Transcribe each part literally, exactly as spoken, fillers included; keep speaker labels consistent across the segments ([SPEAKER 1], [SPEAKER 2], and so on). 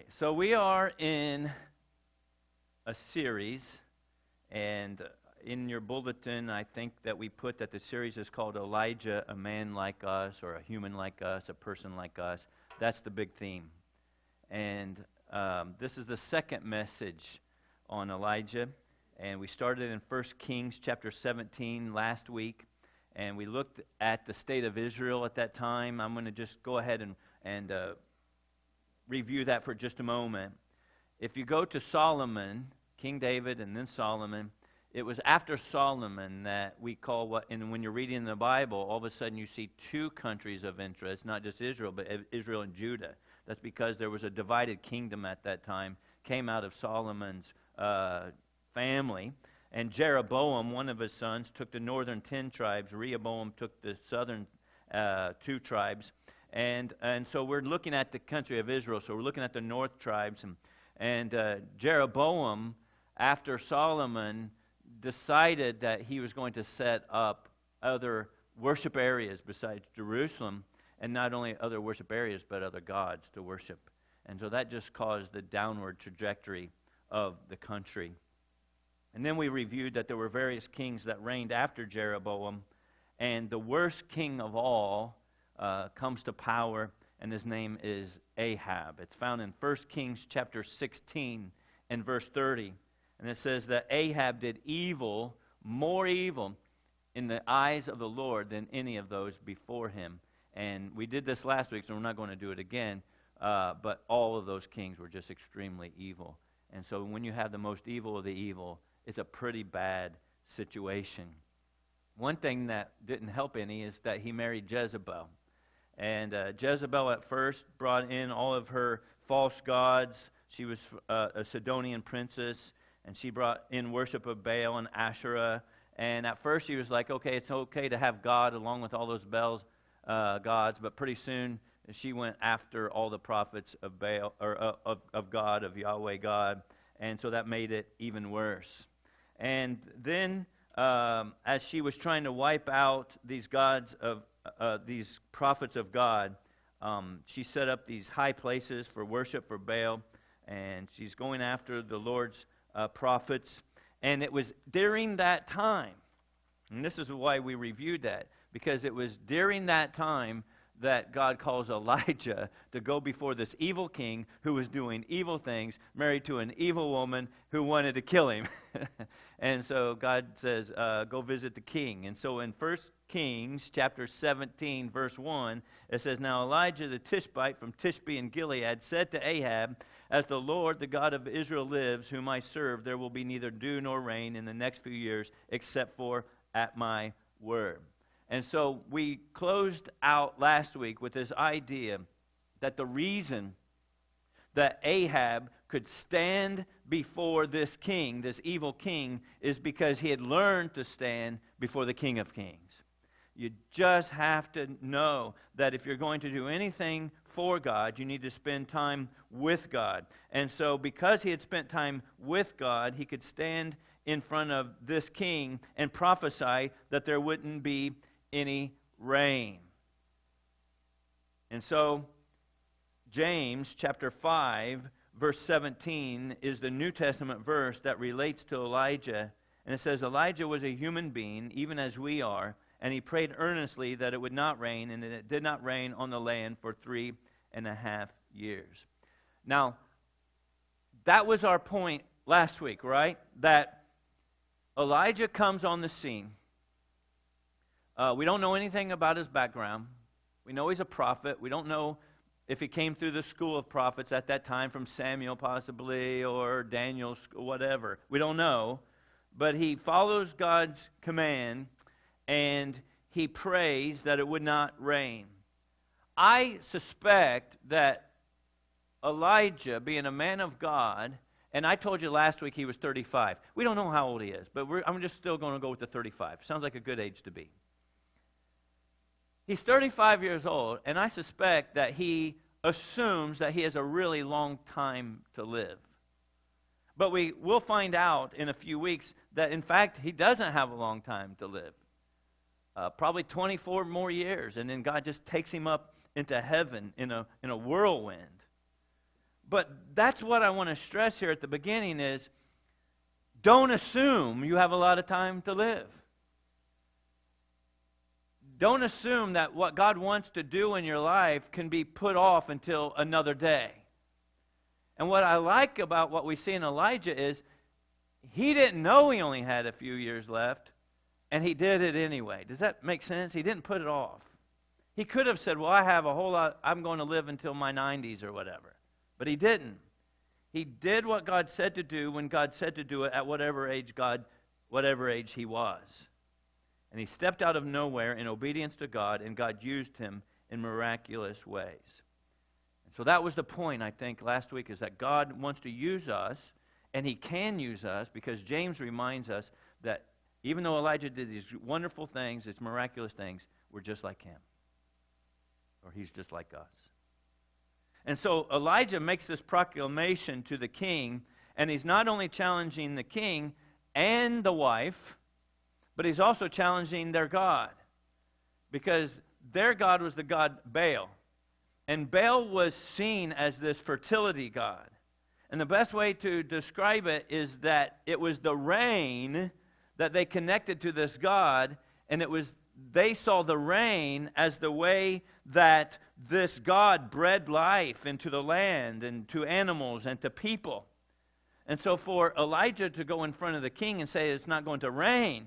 [SPEAKER 1] So we are in a series, and in your bulletin, I think that we put that the series is called Elijah, a man like us, or a human like us, a person like us. That's the big theme. And um, this is the second message on Elijah, and we started in First Kings chapter seventeen last week, and we looked at the state of Israel at that time. I'm going to just go ahead and, and uh, review that for just a moment. If you go to Solomon, King David and then Solomon, it was after Solomon that we call what, and when you're reading the Bible, all of a sudden you see two countries of interest, not just Israel, but Israel and Judah. That's because there was a divided kingdom at that time, came out of Solomon's uh, family. And Jeroboam, one of his sons, took the northern ten tribes. Rehoboam took the southern uh, two tribes. And and so we're looking at the country of Israel. So we're looking at the north tribes. And, and uh, Jeroboam, after Solomon, decided that he was going to set up other worship areas besides Jerusalem. And not only other worship areas, but other gods to worship. And so that just caused the downward trajectory of the country. And then we reviewed that there were various kings that reigned after Jeroboam. And the worst king of all Uh, comes to power, and his name is Ahab. It's found in First Kings chapter sixteen and verse thirty. And it says that Ahab did evil, more evil, in the eyes of the Lord than any of those before him. And we did this last week, so we're not going to do it again. Uh, but all of those kings were just extremely evil. And so when you have the most evil of the evil, it's a pretty bad situation. One thing that didn't help any is that he married Jezebel. And uh, Jezebel at first brought in all of her false gods. She was uh, a Sidonian princess, and she brought in worship of Baal and Asherah. And at first she was like, okay, it's okay to have God along with all those Baal's uh, gods. But pretty soon she went after all the prophets of Baal or uh, of, of God, of Yahweh God. And so that made it even worse. And then um, as she was trying to wipe out these gods of Uh, these prophets of God, um, she set up these high places for worship for Baal, and she's going after the Lord's uh, prophets. And it was during that time, and this is why we reviewed that, because it was during that time that God calls Elijah to go before this evil king who was doing evil things, married to an evil woman who wanted to kill him. And so God says, uh, go visit the king. And so in First Kings chapter seventeen, verse one, it says, Now Elijah the Tishbite from Tishbe in Gilead said to Ahab, As the Lord, the God of Israel lives, whom I serve, there will be neither dew nor rain in the next few years, except for at my word. And so we closed out last week with this idea that the reason that Ahab could stand before this king, this evil king, is because he had learned to stand before the King of Kings. You just have to know that if you're going to do anything for God, you need to spend time with God. And so because he had spent time with God, he could stand in front of this king and prophesy that there wouldn't be any rain. And so James chapter five verse seventeen is the New Testament verse that relates to Elijah. And it says, Elijah was a human being, even as we are, and he prayed earnestly that it would not rain, and it did not rain on the land for three and a half years. Now, that was our point last week, right? That Elijah comes on the scene. Uh, we don't know anything about his background. We know he's a prophet. We don't know if he came through the school of prophets at that time from Samuel possibly or Daniel, whatever. We don't know. But he follows God's command and he prays that it would not rain. I suspect that Elijah, being a man of God, and I told you last week he was thirty-five. We don't know how old he is, but we're, I'm just still going to go with the thirty-five. Sounds like a good age to be. He's thirty-five years old, and I suspect that he assumes that he has a really long time to live. But we will find out in a few weeks that, in fact, he doesn't have a long time to live. Uh, probably twenty-four more years, and then God just takes him up into heaven in a, in a whirlwind. But that's what I want to stress here at the beginning is, don't assume you have a lot of time to live. Don't assume that what God wants to do in your life can be put off until another day. And what I like about what we see in Elijah is he didn't know he only had a few years left, and he did it anyway. Does that make sense? He didn't put it off. He could have said, well, I have a whole lot, I'm going to live until my nineties or whatever. But he didn't. He did what God said to do when God said to do it at whatever age God, whatever age he was. And he stepped out of nowhere in obedience to God, and God used him in miraculous ways. And so that was the point, I think, last week, is that God wants to use us, and he can use us, because James reminds us that even though Elijah did these wonderful things, these miraculous things, we're just like him. Or he's just like us. And so Elijah makes this proclamation to the king, and he's not only challenging the king and the wife, but he's also challenging their God, because their God was the god Baal. And Baal was seen as this fertility god. And the best way to describe it is that it was the rain that they connected to this god, and it was they saw the rain as the way that this God bred life into the land and to animals and to people. And so for Elijah to go in front of the king and say it's not going to rain,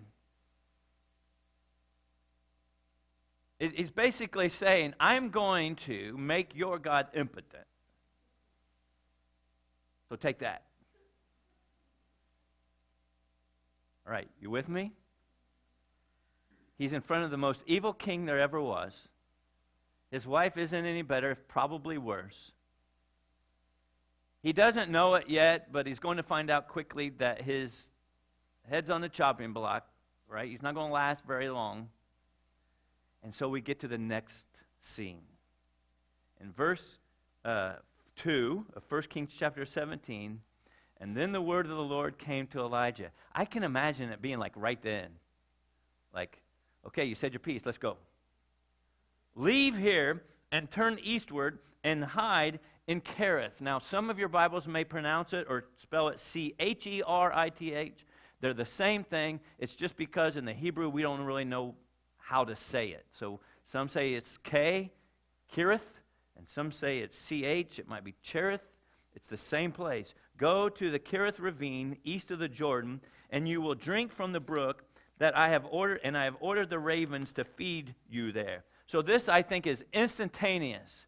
[SPEAKER 1] he's basically saying, I'm going to make your God impotent. So take that. All right, you with me? He's in front of the most evil king there ever was. His wife isn't any better, probably worse. He doesn't know it yet, but he's going to find out quickly that his head's on the chopping block, right? He's not going to last very long. And so we get to the next scene. In verse uh, two of First Kings chapter seventeen, and then the word of the Lord came to Elijah. I can imagine it being like right then. Like, okay, you said your piece, let's go. Leave here and turn eastward and hide in Cherith. Now, some of your Bibles may pronounce it or spell it C H E R I T H. They're the same thing. It's just because in the Hebrew we don't really know how to say it. So some say it's K, Cherith, and some say it's C H. It might be Cherith. It's the same place. Go to the Cherith ravine east of the Jordan, and you will drink from the brook that I have ordered, and I have ordered the ravens to feed you there. So this, I think, is instantaneous.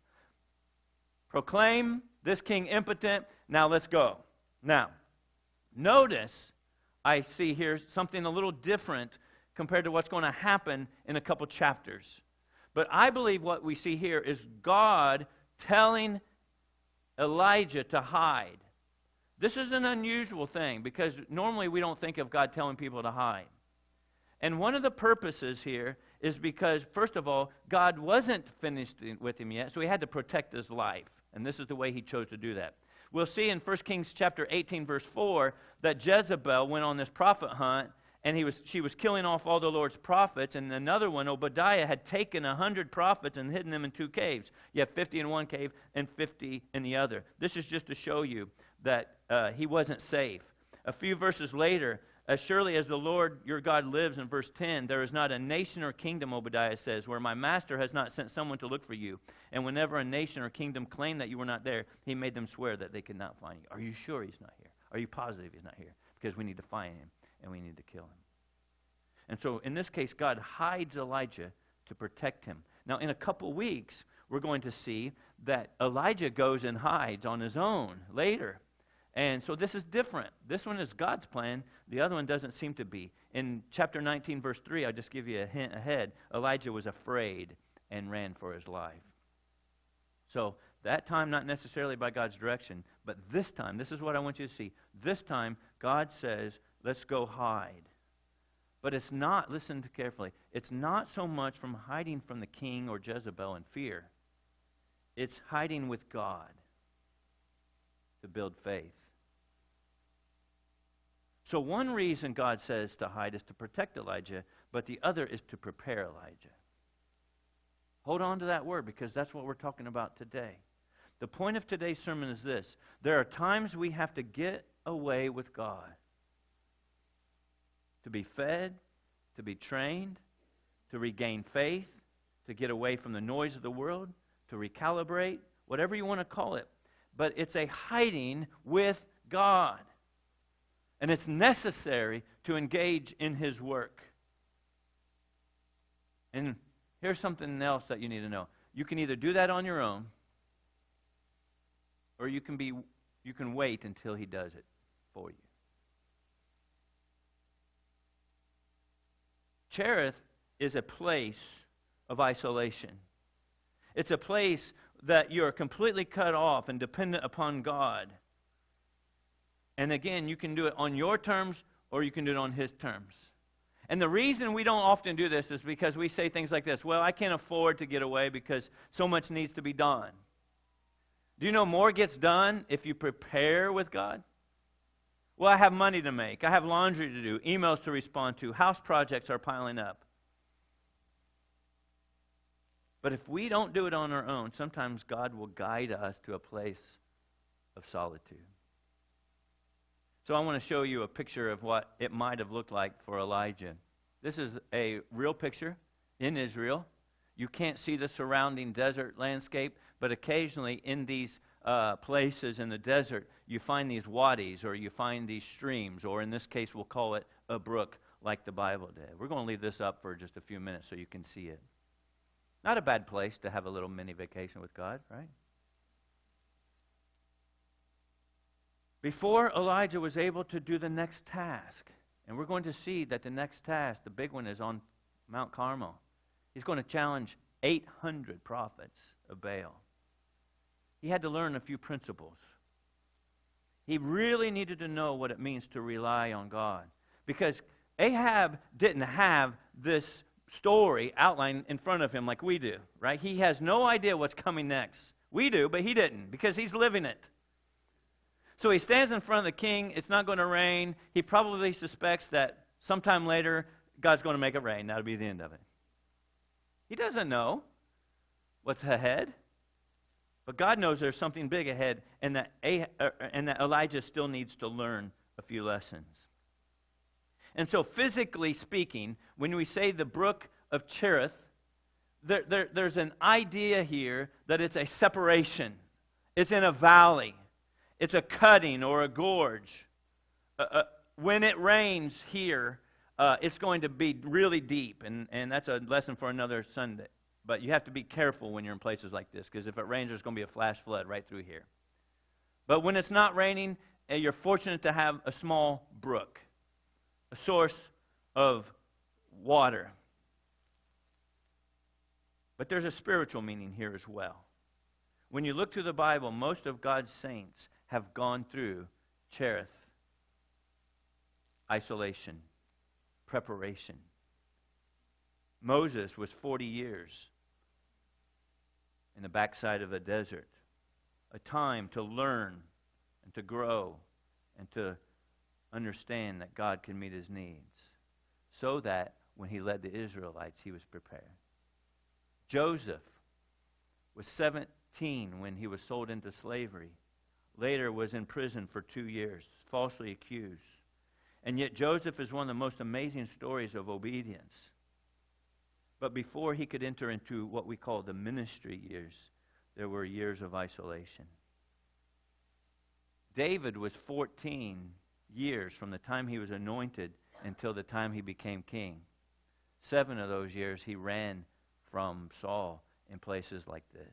[SPEAKER 1] Proclaim this king impotent. Now let's go. Now, notice I see here something a little different compared to what's going to happen in a couple chapters. But I believe what we see here is God telling Elijah to hide. This is an unusual thing because normally we don't think of God telling people to hide. And one of the purposes here is because, first of all, God wasn't finished with him yet, so he had to protect his life. And this is the way he chose to do that. We'll see in First Kings chapter eighteen, verse four, that Jezebel went on this prophet hunt, and he was she was killing off all the Lord's prophets. And another one, Obadiah, had taken a hundred prophets and hidden them in two caves. You have fifty in one cave and fifty in the other. This is just to show you that uh, he wasn't safe. A few verses later, as surely as the Lord your God lives, in verse ten, there is not a nation or kingdom, Obadiah says, where my master has not sent someone to look for you. And whenever a nation or kingdom claimed that you were not there, he made them swear that they could not find you. Are you sure he's not here? Are you positive he's not here? Because we need to find him and we need to kill him. And so in this case, God hides Elijah to protect him. Now in a couple weeks, we're going to see that Elijah goes and hides on his own later. And so this is different. This one is God's plan. The other one doesn't seem to be. In chapter nineteen, verse three, I'll just give you a hint ahead. Elijah was afraid and ran for his life. So that time, not necessarily by God's direction, but this time, this is what I want you to see. This time, God says, let's go hide. But it's not, listen carefully, it's not so much from hiding from the king or Jezebel in fear. It's hiding with God to build faith. So one reason God says to hide is to protect Elijah, but the other is to prepare Elijah. Hold on to that word because that's what we're talking about today. The point of today's sermon is this. There are times we have to get away with God. To be fed, to be trained, to regain faith, to get away from the noise of the world, to recalibrate, whatever you want to call it. But it's a hiding with God. And it's necessary to engage in His work. And here's something else that you need to know. You can either do that on your own, or you can be you can wait until He does it for you. Cherith is a place of isolation. It's a place that you're completely cut off and dependent upon God. And again, you can do it on your terms or you can do it on His terms. And the reason we don't often do this is because we say things like this, well, I can't afford to get away because so much needs to be done. Do you know more gets done if you prepare with God? Well, I have money to make. I have laundry to do, emails to respond to, house projects are piling up. But if we don't do it on our own, sometimes God will guide us to a place of solitude. So I want to show you a picture of what it might have looked like for Elijah. This is a real picture in Israel. You can't see the surrounding desert landscape, but occasionally in these uh, places in the desert, you find these wadis or you find these streams, or in this case we'll call it a brook like the Bible did. We're going to leave this up for just a few minutes so you can see it. Not a bad place to have a little mini vacation with God, right? Before Elijah was able to do the next task, and we're going to see that the next task, the big one, is on Mount Carmel. He's going to challenge eight hundred prophets of Baal. He had to learn a few principles. He really needed to know what it means to rely on God, because Ahab didn't have this story outlined in front of him like we do, right? He has no idea what's coming next. We do, but he didn't, because he's living it. So he stands in front of the king. It's not going to rain. He probably suspects that sometime later, God's going to make it rain. That'll be the end of it. He doesn't know what's ahead, but God knows there's something big ahead, and that, ah- uh, and that Elijah still needs to learn a few lessons. And so physically speaking, when we say the brook of Cherith, there, there, there's an idea here that it's a separation. It's in a valley. It's a cutting or a gorge. Uh, uh, when it rains here, uh, it's going to be really deep, and, and that's a lesson for another Sunday. But you have to be careful when you're in places like this, because if it rains, there's going to be a flash flood right through here. But when it's not raining, uh, you're fortunate to have a small brook, a source of water. But there's a spiritual meaning here as well. When you look through the Bible, most of God's saints have gone through Cherith, isolation, preparation. Moses was forty years in the backside of a desert, a time to learn and to grow and to understand that God can meet his needs, so that when he led the Israelites, he was prepared. Joseph was seventeen when he was sold into slavery. Later was in prison for two years, falsely accused. And yet Joseph is one of the most amazing stories of obedience. But before he could enter into what we call the ministry years, there were years of isolation. David was fourteen years from the time he was anointed until the time he became king. Seven of those years he ran from Saul in places like this.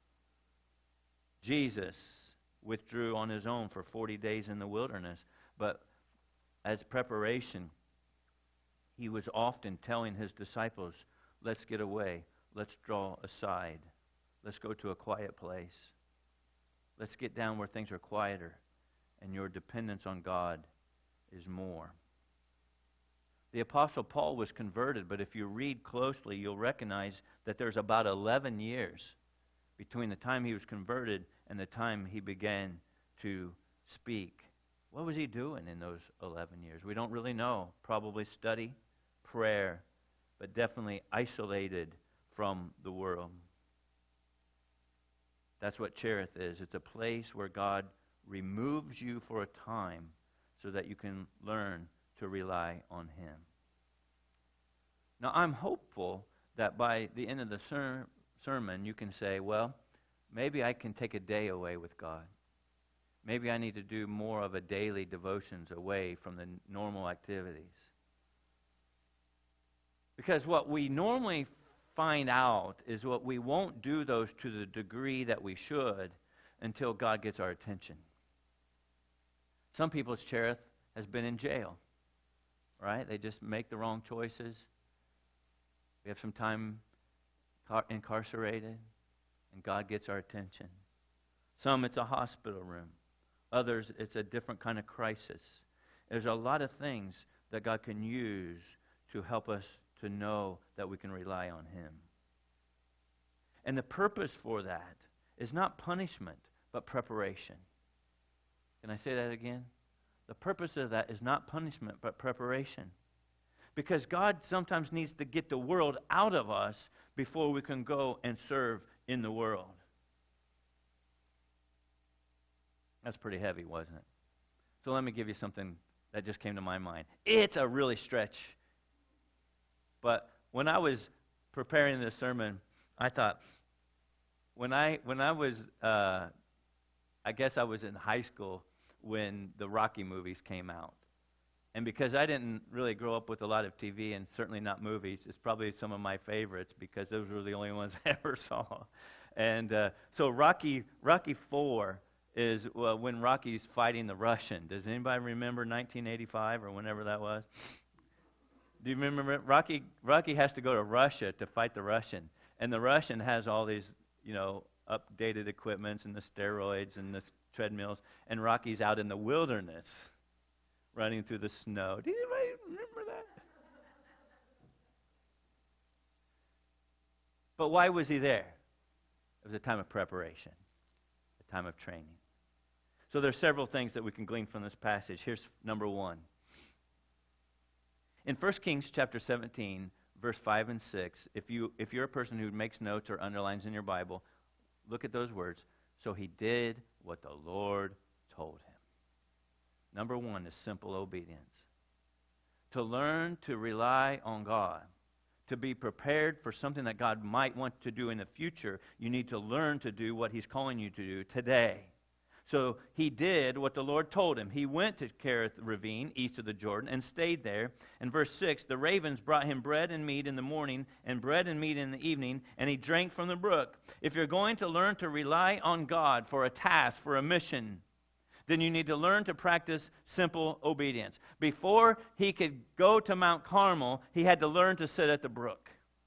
[SPEAKER 1] Jesus withdrew on his own for forty days in the wilderness, but as preparation, he was often telling his disciples, let's get away, let's draw aside, let's go to a quiet place, let's get down where things are quieter, and your dependence on God is more. The Apostle Paul was converted, but if you read closely, you'll recognize that there's about eleven years between the time he was converted and the time he began to speak. What was he doing in those eleven years? We don't really know. Probably study, prayer, but definitely isolated from the world. That's what Cherith is. It's a place where God removes you for a time so that you can learn to rely on Him. Now, I'm hopeful that by the end of the ser- sermon, you can say, well, maybe I can take a day away with God. Maybe I need to do more of a daily devotions away from the normal activities. Because what we normally find out is what we won't do those to the degree that we should until God gets our attention. Some people's Cherith has been in jail, right? They just make the wrong choices. We have some time car- incarcerated, and God gets our attention. Some, it's a hospital room. Others, it's a different kind of crisis. There's a lot of things that God can use to help us to know that we can rely on Him. And the purpose for that is not punishment, but preparation. Can I say that again? The purpose of that is not punishment, but preparation. Because God sometimes needs to get the world out of us before we can go and serve in the world. That's pretty heavy, wasn't it? So let me give you something that just came to my mind. It's a really stretch. But when I was preparing this sermon, I thought, when I when I was, uh, I guess I was in high school when the Rocky movies came out. And because I didn't really grow up with a lot of T V and certainly not movies, it's probably some of my favorites because those were the only ones I ever saw. And uh, so Rocky Rocky four is well, when Rocky's fighting the Russian. Does anybody remember nineteen eighty-five or whenever that was? Do you remember it? Rocky Rocky has to go to Russia to fight the Russian. And the Russian has all these, you know, updated equipments and the steroids and the treadmills. And Rocky's out in the wilderness running through the snow. Do anybody remember that? But why was he there? It was a time of preparation, a time of training. So there are several things that we can glean from this passage. Here's number one. In First Kings chapter seventeen, verse five and six, if, you, if you're a person who makes notes or underlines in your Bible, look at those words. So he did what the Lord told him. Number one is simple obedience. To learn to rely on God, to be prepared for something that God might want to do in the future, you need to learn to do what He's calling you to do today. So he did what the Lord told him. He went to Kerith Ravine, east of the Jordan, and stayed there. In verse six, the ravens brought him bread and meat in the morning, and bread and meat in the evening, and he drank from the brook. If you're going to learn to rely on God for a task, for a mission, then you need to learn to practice simple obedience. Before he could go to Mount Carmel, he had to learn to sit at the brook.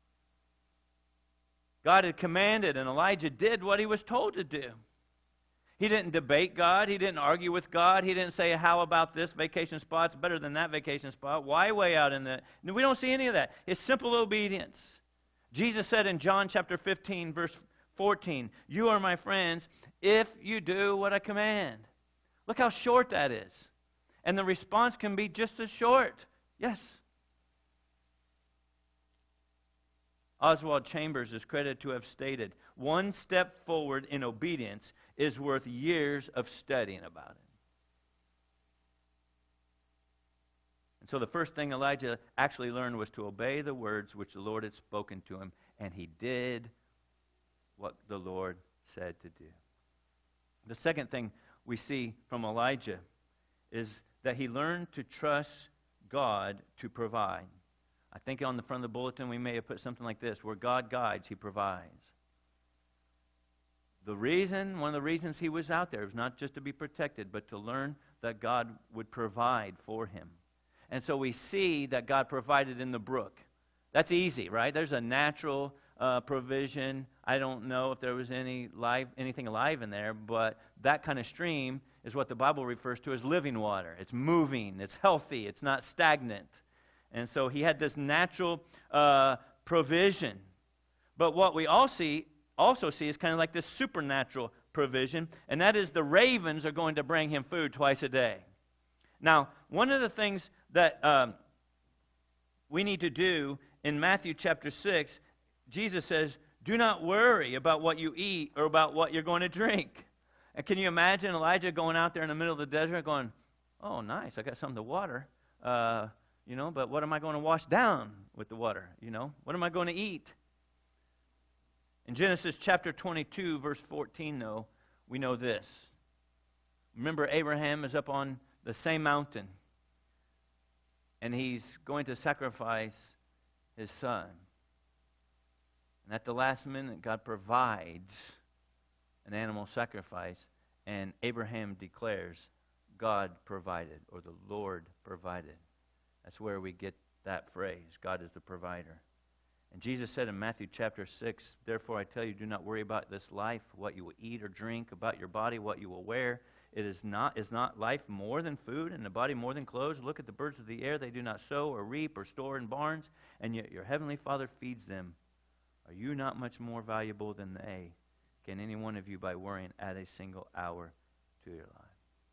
[SPEAKER 1] God had commanded, and Elijah did what he was told to do. He didn't debate God. He didn't argue with God. He didn't say, how about this vacation spot's better than that vacation spot? Why way out in the... No, we don't see any of that. It's simple obedience. Jesus said in John chapter fifteen, verse fourteen, you are my friends if you do what I command. Look how short that is. And the response can be just as short. Yes. Oswald Chambers is credited to have stated, one step forward in obedience is worth years of studying about it. And so the first thing Elijah actually learned was to obey the words which the Lord had spoken to him, and he did what the Lord said to do. The second thing we see from Elijah is that he learned to trust God to provide. I think on the front of the bulletin we may have put something like this, where God guides, He provides. The reason, one of the reasons he was out there was not just to be protected, but to learn that God would provide for him. And so we see that God provided in the brook. That's easy, right? There's a natural uh, provision. I don't know if there was any live, anything alive in there, but that kind of stream is what the Bible refers to as living water. It's moving, it's healthy, it's not stagnant. And so he had this natural uh, provision. But what we all see, also see is kind of like this supernatural provision, and that is the ravens are going to bring him food twice a day. Now, one of the things that um, we need to do in Matthew chapter six, Jesus says, Do not worry about what you eat or about what you're going to drink. And can you imagine Elijah going out there in the middle of the desert going, oh, nice, I got something to water, uh, you know, but what am I going to wash down with the water, you know? What am I going to eat? In Genesis chapter twenty-two, verse fourteen, though, we know this. Remember, Abraham is up on the same mountain, and he's going to sacrifice his son. And at the last minute, God provides an animal sacrifice, and Abraham declares, God provided, or the Lord provided. That's where we get that phrase, God is the provider. And Jesus said in Matthew chapter six, therefore I tell you, do not worry about this life, what you will eat or drink, about your body, what you will wear. It is not, is not life more than food, and the body more than clothes? Look at the birds of the air, they do not sow or reap or store in barns, and yet your heavenly Father feeds them. Are you not much more valuable than they? Can any one of you, by worrying, add a single hour to your life?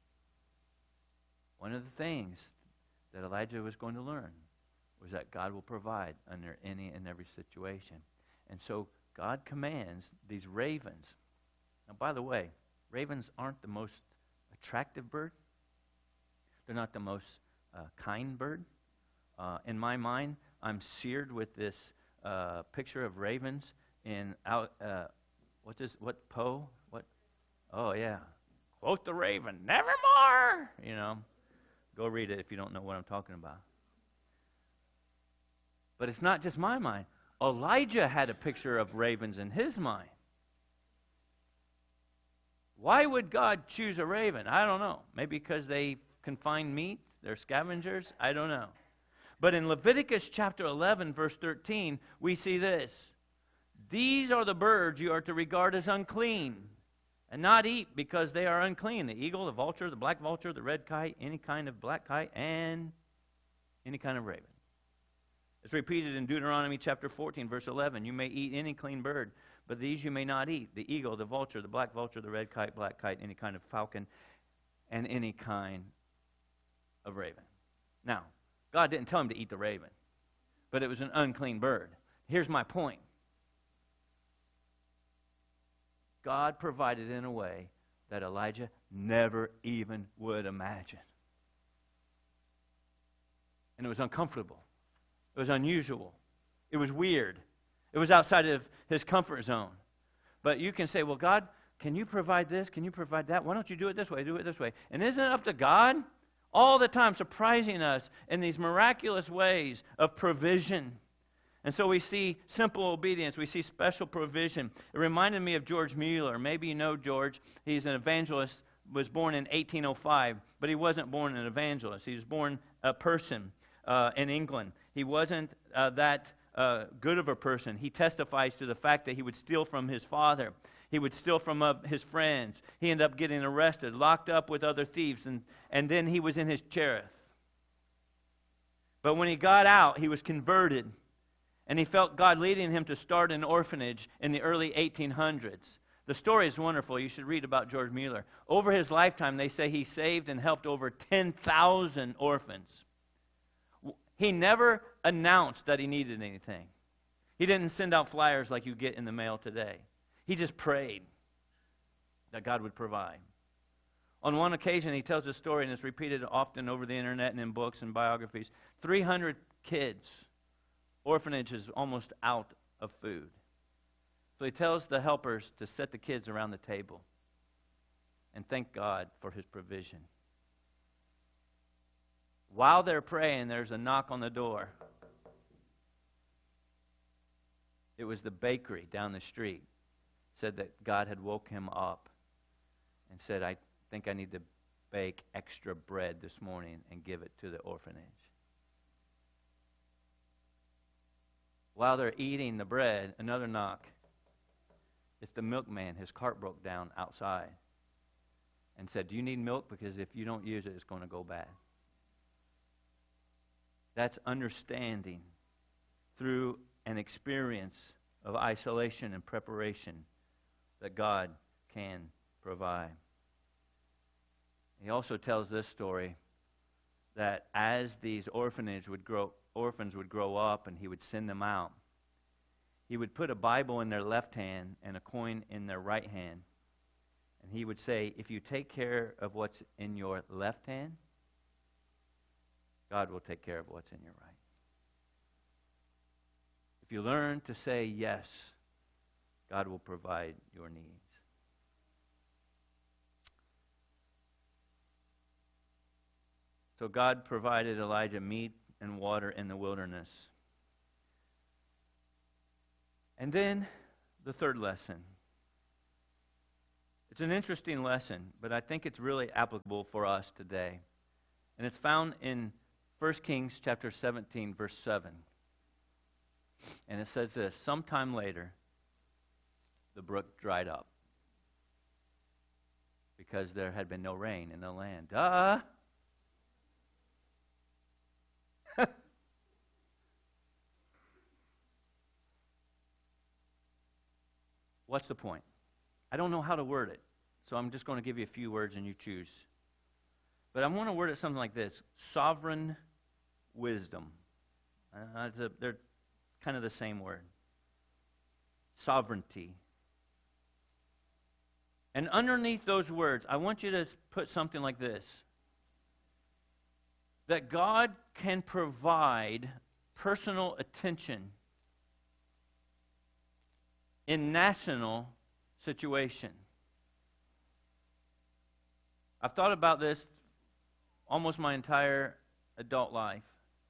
[SPEAKER 1] One of the things that Elijah was going to learn was that God will provide under any and every situation. And so God commands these ravens. Now, by the way, ravens aren't the most attractive bird. They're not the most uh, kind bird. Uh, in my mind, I'm seared with this uh, picture of ravens in out. Uh, what is what Poe? What? Oh yeah, quote the raven, nevermore. You know, go read it if you don't know what I'm talking about. But it's not just my mind. Elijah had a picture of ravens in his mind. Why would God choose a raven? I don't know. Maybe because they can find meat. They're scavengers. I don't know. But in Leviticus chapter eleven, verse thirteen, we see this. These are the birds you are to regard as unclean and not eat because they are unclean. The eagle, the vulture, the black vulture, the red kite, any kind of black kite, and any kind of raven. It's repeated in Deuteronomy chapter fourteen, verse eleven. You may eat any clean bird, but these you may not eat. The eagle, the vulture, the black vulture, the red kite, black kite, any kind of falcon, and any kind of raven. Now, God didn't tell him to eat the raven, but it was an unclean bird. Here's my point. God provided in a way that Elijah never even would imagine. And it was uncomfortable. It was unusual. It was weird. It was outside of his comfort zone. But you can say, well, God, can you provide this? Can you provide that? Why don't you do it this way? Do it this way. And isn't it up to God all the time surprising us in these miraculous ways of provision? And so we see simple obedience. We see special provision. It reminded me of George Mueller. Maybe you know George. He's an evangelist, was born in eighteen oh five, but he wasn't born an evangelist. He was born a person uh, in England. He wasn't uh, that uh, good of a person. He testifies to the fact that he would steal from his father. He would steal from uh, his friends. He ended up getting arrested, locked up with other thieves, and, and then he was in his Cherith. But when he got out, he was converted, and he felt God leading him to start an orphanage in the early eighteen hundreds. The story is wonderful. You should read about George Mueller. Over his lifetime, they say he saved and helped over ten thousand orphans. He never announced that he needed anything. He didn't send out flyers like you get in the mail today. He just prayed that God would provide. On one occasion, he tells a story, and it's repeated often over the internet and in books and biographies. three hundred kids. Orphanage is almost out of food. So he tells the helpers to set the kids around the table and thank God for his provision. While they're praying, there's a knock on the door. It was the bakery down the street. Said that God had woke him up and said, I think I need to bake extra bread this morning and give it to the orphanage. While they're eating the bread, another knock. It's the milkman. His cart broke down outside and said, do you need milk? Because if you don't use it, it's going to go bad. That's understanding through an experience of isolation and preparation that God can provide. He also tells this story that as these orphanage would grow, orphans would grow up and he would send them out, he would put a Bible in their left hand and a coin in their right hand. And he would say, if you take care of what's in your left hand, God will take care of what's in your right. If you learn to say yes, God will provide your needs. So God provided Elijah meat and water in the wilderness. And then the third lesson. It's an interesting lesson, but I think it's really applicable for us today. And it's found in First Kings chapter seventeen, verse seven. And it says this, sometime later, the brook dried up because there had been no rain in the land. Duh! What's the point? I don't know how to word it, so I'm just going to give you a few words and you choose. But I want to word it something like this. Sovereign wisdom. Uh, it's a, they're kind of the same word. Sovereignty. And underneath those words, I want you to put something like this. That God can provide personal attention in national situation. I've thought about this almost my entire adult life.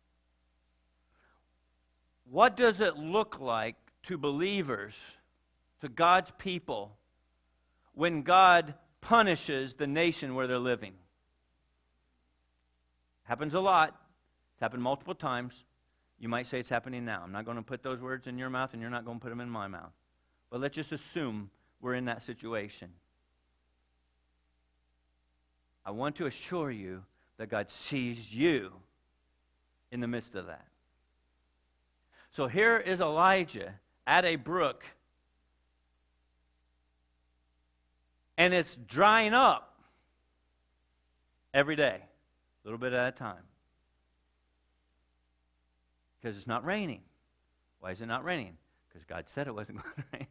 [SPEAKER 1] What does it look like to believers, to God's people, when God punishes the nation where they're living? Happens a lot. It's happened multiple times. You might say it's happening now. I'm not going to put those words in your mouth, and you're not going to put them in my mouth. But let's just assume we're in that situation. I want to assure you that God sees you in the midst of that. So here is Elijah at a brook, and it's drying up every day, a little bit at a time, because it's not raining. Why is it not raining? Because God said it wasn't going to rain.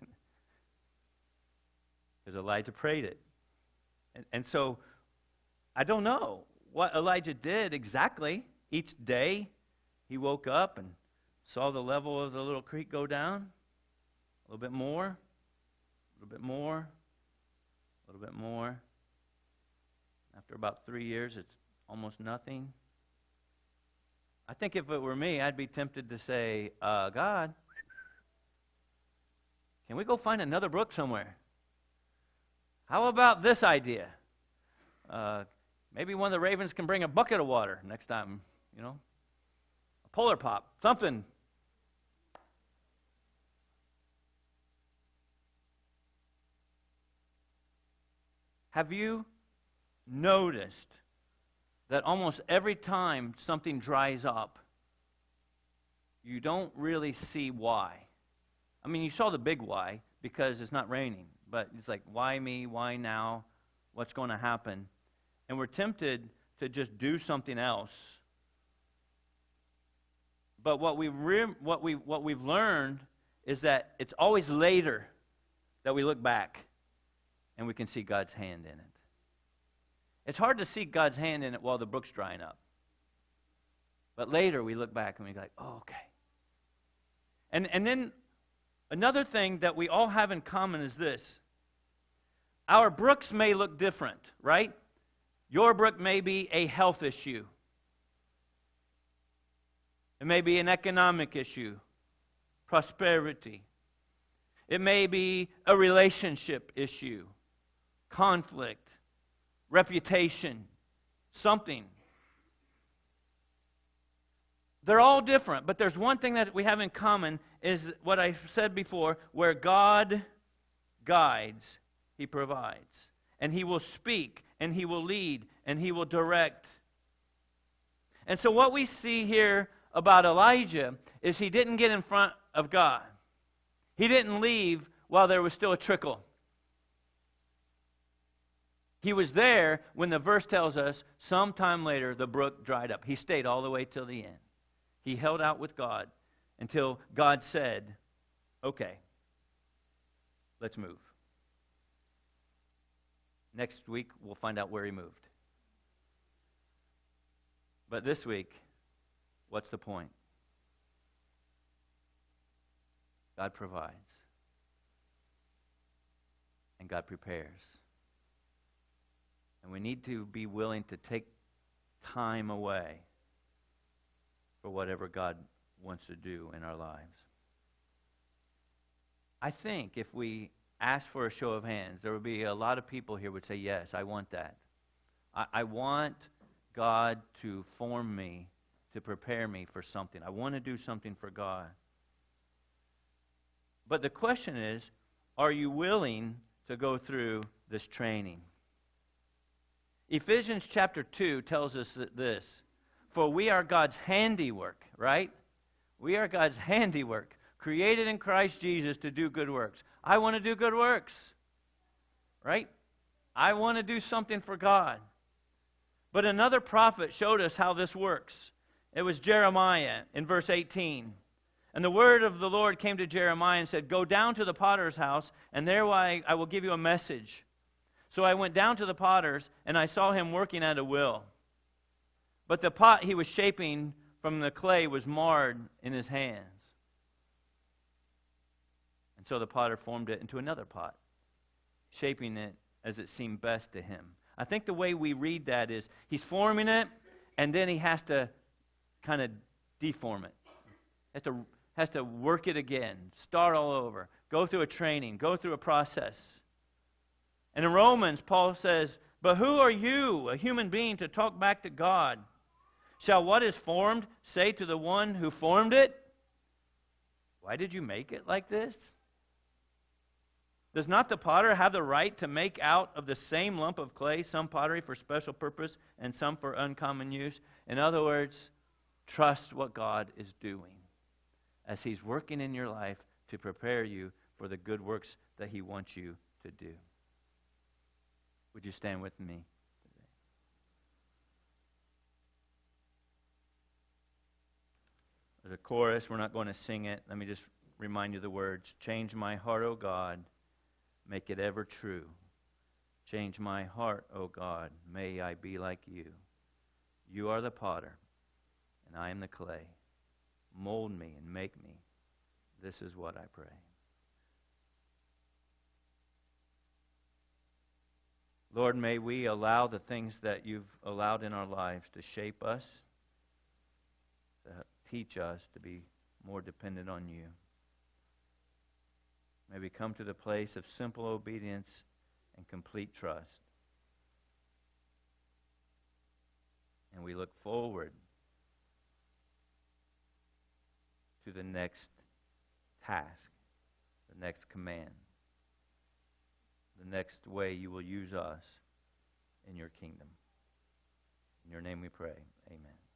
[SPEAKER 1] Because Elijah prayed it. And, and so, I don't know what Elijah did exactly. Each day, he woke up and saw the level of the little creek go down. A little bit more. A little bit more. A little bit more. After about three years, it's almost nothing. I think if it were me, I'd be tempted to say, uh, God, can we go find another brook somewhere? How about this idea? Uh, maybe one of the ravens can bring a bucket of water next time, you know? A Polar Pop, something. Have you noticed that almost every time something dries up, you don't really see why? I mean, you saw the big why, because it's not raining. But it's like, why me? Why now? What's going to happen? And we're tempted to just do something else. But what we've, re- what we, what we've learned is that it's always later that we look back and we can see God's hand in it. It's hard to see God's hand in it while the brook's drying up. But later we look back and we go like, oh, okay. And, and then another thing that we all have in common is this. Our brooks may look different, right? Your brook may be a health issue. It may be an economic issue, prosperity. It may be a relationship issue, conflict, reputation, something. They're all different, but there's one thing that we have in common is what I said before, where God guides, He provides. And He will speak, and He will lead, and He will direct. And so what we see here about Elijah is he didn't get in front of God. He didn't leave while there was still a trickle. He was there when the verse tells us sometime later the brook dried up. He stayed all the way till the end. He held out with God until God said, Okay, let's move. Next week, we'll find out where he moved. But this week, what's the point? God provides. And God prepares. And we need to be willing to take time away for whatever God wants to do in our lives. I think if we ask for a show of hands, there would be a lot of people here would say, yes, I want that. I, I want God to form me, to prepare me for something. I want to do something for God. But the question is, are you willing to go through this training? Ephesians chapter two tells us that this, for we are God's handiwork, right? We are God's handiwork, created in Christ Jesus to do good works. I want to do good works, right? I want to do something for God. But another prophet showed us how this works. It was Jeremiah in verse eighteen. And the word of the Lord came to Jeremiah and said, go down to the potter's house, and there I, I will give you a message. So I went down to the potter's, and I saw him working at a wheel. But the pot he was shaping from the clay was marred in his hands. And so the potter formed it into another pot, shaping it as it seemed best to him. I think the way we read that is he's forming it, and then he has to kind of deform it. Has to, has to work it again, start all over, go through a training, go through a process. And in Romans, Paul says, but who are you, a human being, to talk back to God? Shall what is formed say to the one who formed it, why did you make it like this? Does not the potter have the right to make out of the same lump of clay some pottery for special purpose and some for uncommon use? In other words, trust what God is doing as He's working in your life to prepare you for the good works that He wants you to do. Would you stand with me today? There's a chorus. We're not going to sing it. Let me just remind you the words. Change my heart, O God. Make it ever true. Change my heart, O God. May I be like you. You are the potter, and I am the clay. Mold me and make me. This is what I pray. Lord, may we allow the things that you've allowed in our lives to shape us, to teach us to be more dependent on you. May we come to the place of simple obedience and complete trust. And we look forward to the next task, the next command, the next way you will use us in your kingdom. In your name we pray. Amen.